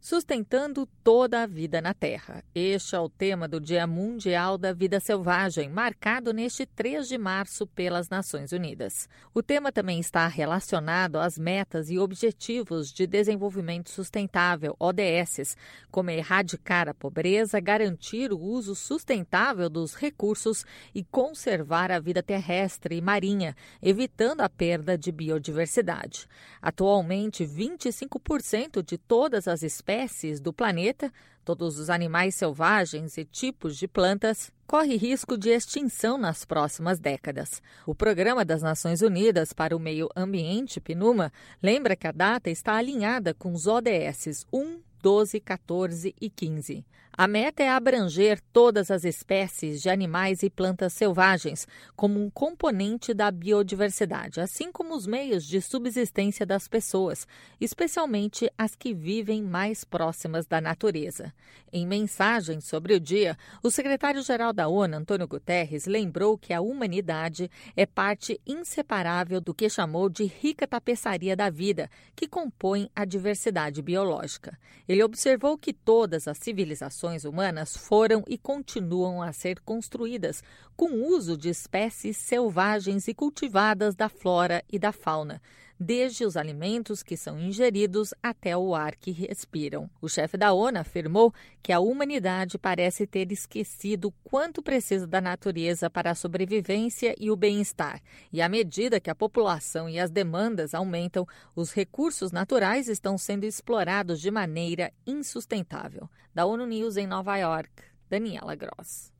Sustentando toda a vida na Terra. Este é o tema do Dia Mundial da Vida Selvagem, marcado neste 3 de março pelas Nações Unidas. O tema também está relacionado às metas e objetivos de desenvolvimento sustentável, ODSs, como erradicar a pobreza, garantir o uso sustentável dos recursos e conservar a vida terrestre e marinha, evitando a perda de biodiversidade. Atualmente, 25% de todas as espécies do planeta, todos os animais selvagens e tipos de plantas, corre risco de extinção nas próximas décadas. O Programa das Nações Unidas para o Meio Ambiente, PNUMA, lembra que a data está alinhada com os ODS 1, 12, 14 e 15. A meta é abranger todas as espécies de animais e plantas selvagens como um componente da biodiversidade, assim como os meios de subsistência das pessoas, especialmente as que vivem mais próximas da natureza. Em mensagem sobre o dia, o secretário-geral da ONU, Antônio Guterres, lembrou que a humanidade é parte inseparável do que chamou de rica tapeçaria da vida, que compõe a diversidade biológica. Ele observou que todas as civilizações humanas foram e continuam a ser construídas com o uso de espécies selvagens e cultivadas da flora e da fauna, desde os alimentos que são ingeridos até o ar que respiram. O chefe da ONU afirmou que a humanidade parece ter esquecido quanto precisa da natureza para a sobrevivência e o bem-estar. E à medida que a população e as demandas aumentam, os recursos naturais estão sendo explorados de maneira insustentável. Da ONU News em Nova York, Daniela Gross.